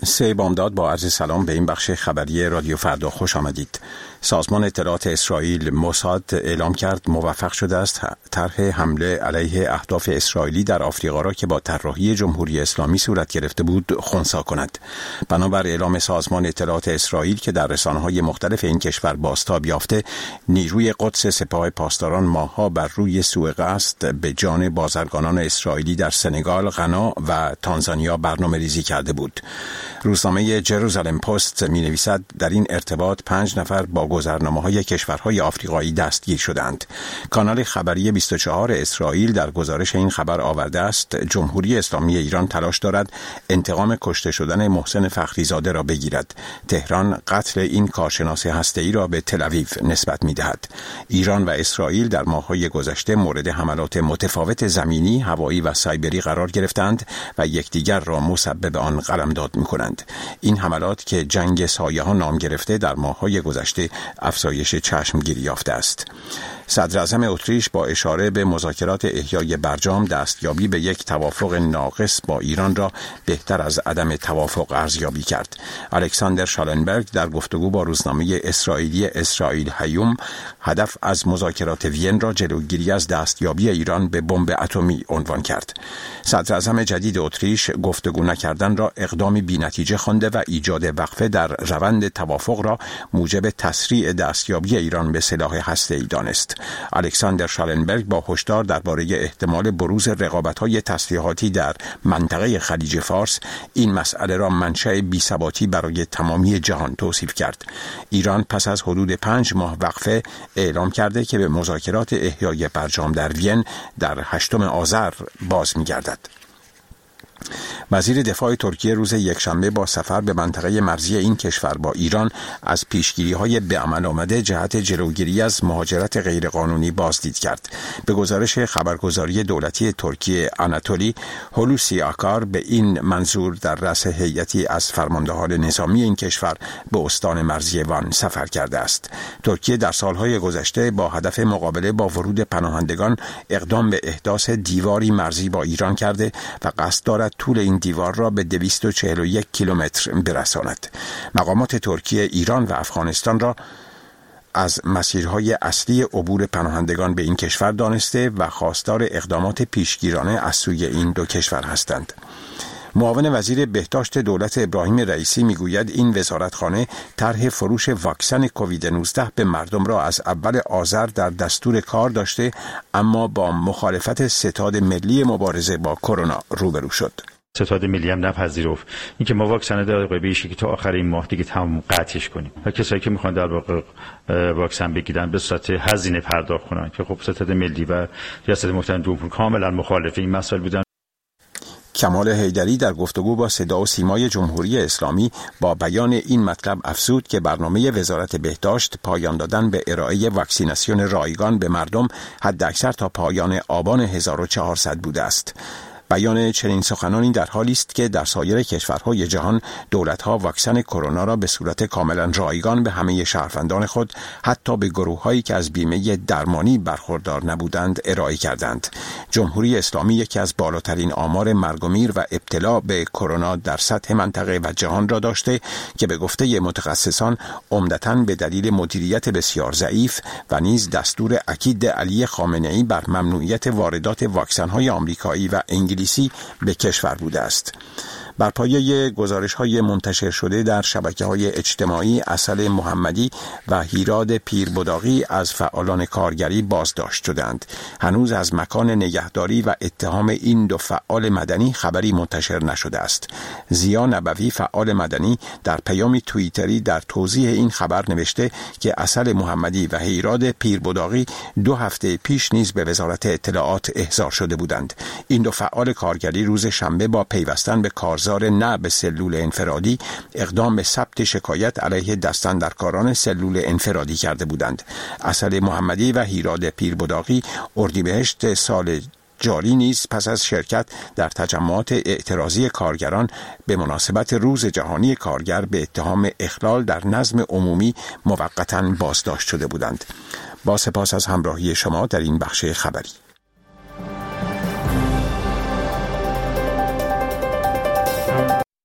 سه بامداد با عرض سلام به این بخش خبری رادیو فردا خوش آمدید. سازمان اطلاعات اسرائیل موساد اعلام کرد موفق شده است طرح حمله علیه اهداف اسرائیلی در آفریقا را که با طراحی جمهوری اسلامی صورت گرفته بود خنثی کند. بنابر اعلام سازمان اطلاعات اسرائیل که در رسانه‌های مختلف این کشور بازتاب یافته، نیروی قدس سپاه پاسداران ماه‌ها بر روی سوء قصد به جان بازرگانان اسرائیلی در سنگال، غنا و تانزانیا برنامه‌ریزی کرده بود. روزنامه جروزالم پست می‌نویسد در این ارتباط 5 نفر با گذرنامه‌های کشورهای آفریقایی دستگیر شدند. کانال خبری 24 اسرائیل در گزارش این خبر آورده است جمهوری اسلامی ایران تلاش دارد انتقام کشته شدن محسن فخریزاده را بگیرد. تهران قتل این کارشناس هسته‌ای را به تل‌آویو نسبت می‌دهد. ایران و اسرائیل در ماه‌های گذشته مورد حملات متفاوت زمینی، هوایی و سایبری قرار گرفتند و یکدیگر را مسبب آن قلمداد می‌کنند. این حملات که جنگ سایه‌ها نام گرفته در ماه‌های گذشته افزایش چشمگیری یافته است. صدر اعظم اتریش با اشاره به مذاکرات احیای برجام دستیابی به یک توافق ناقص با ایران را بهتر از عدم توافق ارزیابی کرد. الکساندر شالنبرگ در گفتگو با روزنامه اسرائیلی اسرائیل هیوم هدف از مذاکرات وین را جلوگیری از دستیابی ایران به بمب اتمی عنوان کرد. صدر اعظم جدید اتریش گفتگو نکردن را اقدامی بی‌نتیجه خوانده و ایجاد وقفه در روند توافق را موجب تسریع دستیابی ایران به سلاح هسته‌ای دانست. الکساندر شالنبرگ با هشدار درباره احتمال بروز رقابت‌های تسلیحاتی در منطقه خلیج فارس این مسئله را منشأ بی‌ثباتی برای تمامی جهان توصیف کرد. ایران پس از حدود 5 ماه وقفه اعلام کرده که به مذاکرات احیای برجام در وین در 8 آذر باز می‌گردد. وزیر دفاع ترکیه روز یکشنبه با سفر به منطقه مرزی این کشور با ایران از پیشگیری‌های به عمل آمده جهت جلوگیری از مهاجرت غیرقانونی بازدید کرد. به گزارش خبرگزاری دولتی ترکیه آناتولی، هولوسی آکار به این منظور در رأس هیئتی از فرماندهان نظامی این کشور به استان مرزی وان سفر کرده است. ترکیه در سالهای گذشته با هدف مقابله با ورود پناهندگان اقدام به احداث دیواری مرزی با ایران کرده و قصد دارد طول این دیوار را به 241 کیلومتر برساند. مقامات ترکیه، ایران و افغانستان را از مسیرهای اصلی عبور پناهندگان به این کشور دانسته و خواستار اقدامات پیشگیرانه از سوی این دو کشور هستند. معاون وزیر بهداشت دولت ابراهیم رئیسی میگوید این وزارتخانه طرح فروش واکسن کووید 19 به مردم را از اول آذر در دستور کار داشته، اما با مخالفت ستاد ملی مبارزه با کرونا روبرو شد. ستاد ملی هم نپذیرفت اینکه ما واکسن در بهش که تا آخر این ماه دیگه تمام قطعش کنیم و کسایی که میخوان در واقع واکسن بگیرن به صورت هزینه پرداخت کنن که خب ستاد ملی و ریاست محترم جمهوری کاملا مخالف این مسائل بودن. کمال حیدری در گفتگو با صدا و سیمای جمهوری اسلامی با بیان این مطلب افزود که برنامه وزارت بهداشت پایان دادن به ارائه واکسیناسیون رایگان به مردم حداکثر تا پایان آبان 1400 بوده است. بیان چنین سخنانی در حالی است که در سایر کشورهای جهان دولت‌ها واکسن کرونا را به صورت کاملا رایگان به همه شهروندان خود، حتی به گروه‌هایی که از بیمه درمانی برخوردار نبودند، ارائه کردند. جمهوری اسلامی یکی از بالاترین آمار مرگ و میر و ابتلا به کرونا در سطح منطقه و جهان را داشته که به گفته متخصصان عمدتاً به دلیل مدیریت بسیار ضعیف و نیز دستور اکید علی خامنه‌ای بر ممنوعیت واردات واکسن‌های آمریکایی و انگلیسی به کشور بوده است. بر پایه گزارش‌های منتشر شده در شبکه‌های اجتماعی، عسل محمدی و هیراد پیربداغی از فعالان کارگری بازداشت شدند. هنوز از مکان نگهداری و اتهام این دو فعال مدنی خبری منتشر نشده است. ضیا نبوی فعال مدنی در پیامی توییتری در توضیح این خبر نوشته که عسل محمدی و هیراد پیربداغی 2 هفته پیش نیز به وزارت اطلاعات احضار شده بودند. این دو فعال کارگری روز شنبه با پیوستن به کارزار نه به سلول انفرادی اقدام به ثبت شکایت علیه دستاندرکاران سلول انفرادی کرده بودند. عسل محمدی و هیراد پیربداغی اردیبهشت سال جاری نیز پس از شرکت در تجمعات اعتراضی کارگران به مناسبت روز جهانی کارگر به اتهام اخلال در نظم عمومی موقتاً بازداشت شده بودند. با سپاس از همراهی شما در این بخش خبری.